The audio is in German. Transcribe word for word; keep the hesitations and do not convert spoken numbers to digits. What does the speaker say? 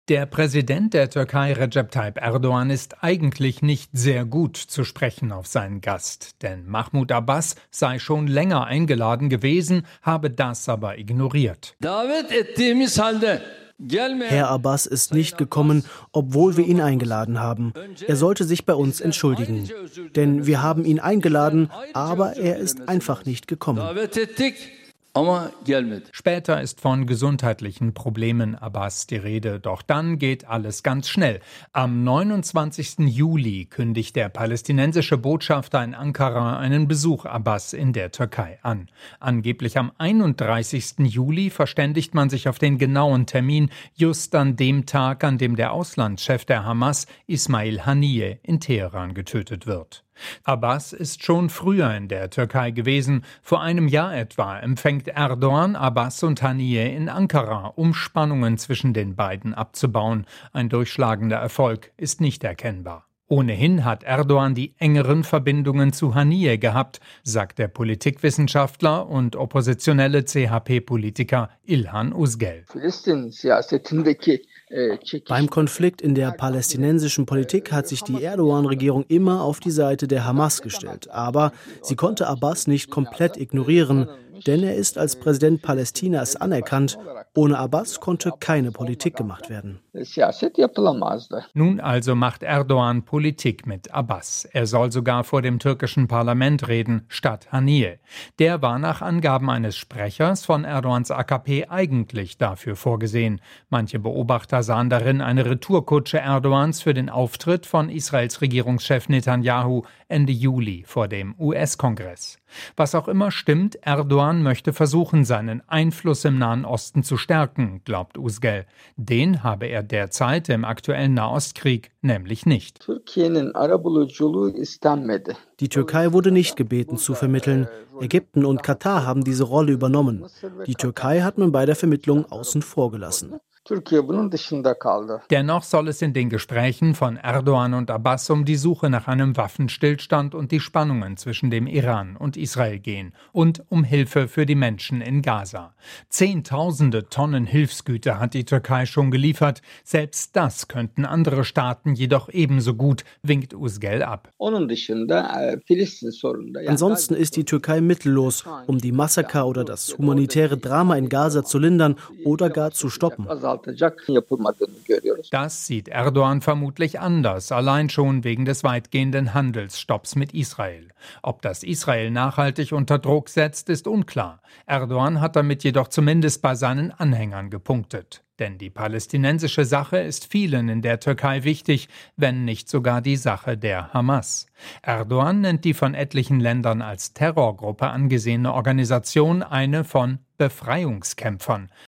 Der Präsident der Türkei, Recep Tayyip Erdogan, ist eigentlich nicht sehr gut zu sprechen auf seinen Gast. Denn Mahmud Abbas sei schon länger eingeladen gewesen, habe das aber ignoriert. Herr Abbas ist nicht gekommen, obwohl wir ihn eingeladen haben. Er sollte sich bei uns entschuldigen. Denn wir haben ihn eingeladen, aber er ist einfach nicht gekommen. Später ist von gesundheitlichen Problemen Abbas die Rede, doch dann geht alles ganz schnell. Am neunundzwanzigsten Juli kündigt der palästinensische Botschafter in Ankara einen Besuch Abbas in der Türkei an. Angeblich am einunddreißigsten Juli verständigt man sich auf den genauen Termin, just an dem Tag, an dem der Auslandschef der Hamas, Ismail Haniyeh, in Teheran getötet wird. Abbas ist schon früher in der Türkei gewesen. Vor einem Jahr etwa empfängt Erdogan Abbas und Haniyeh in Ankara, um Spannungen zwischen den beiden abzubauen. Ein durchschlagender Erfolg ist nicht erkennbar. Ohnehin hat Erdogan die engeren Verbindungen zu Haniyeh gehabt, sagt der Politikwissenschaftler und oppositionelle C H P-Politiker Ilhan Uzgel. Beim Konflikt in der palästinensischen Politik hat sich die Erdogan-Regierung immer auf die Seite der Hamas gestellt. Aber sie konnte Abbas nicht komplett ignorieren, denn er ist als Präsident Palästinas anerkannt. Ohne Abbas konnte keine Politik gemacht werden. Nun also macht Erdogan Politik mit Abbas. Er soll sogar vor dem türkischen Parlament reden, statt Haniyeh. Der war nach Angaben eines Sprechers von Erdogans A K P eigentlich dafür vorgesehen. Manche Beobachter sahen darin eine Retourkutsche Erdogans für den Auftritt von Israels Regierungschef Netanyahu Ende Juli vor dem U S-Kongress. Was auch immer stimmt, Erdogan möchte versuchen, seinen Einfluss im Nahen Osten zu stärken, glaubt Uzgel. Den habe er derzeit im aktuellen Nahostkrieg nämlich nicht. Die Türkei wurde nicht gebeten zu vermitteln. Ägypten und Katar haben diese Rolle übernommen. Die Türkei hat man bei der Vermittlung außen vor gelassen. Dennoch soll es in den Gesprächen von Erdogan und Abbas um die Suche nach einem Waffenstillstand und die Spannungen zwischen dem Iran und Israel gehen und um Hilfe für die Menschen in Gaza. Zehntausende Tonnen Hilfsgüter hat die Türkei schon geliefert. Selbst das könnten andere Staaten jedoch ebenso gut, winkt Uzgel ab. Ansonsten ist die Türkei mittellos, um die Massaker oder das humanitäre Drama in Gaza zu lindern oder gar zu stoppen. Das sieht Erdogan vermutlich anders, allein schon wegen des weitgehenden Handelsstopps mit Israel. Ob das Israel nachhaltig unter Druck setzt, ist unklar. Erdogan hat damit jedoch zumindest bei seinen Anhängern gepunktet. Denn die palästinensische Sache ist vielen in der Türkei wichtig, wenn nicht sogar die Sache der Hamas. Erdogan nennt die von etlichen Ländern als Terrorgruppe angesehene Organisation eine von Befreiungskämpfern.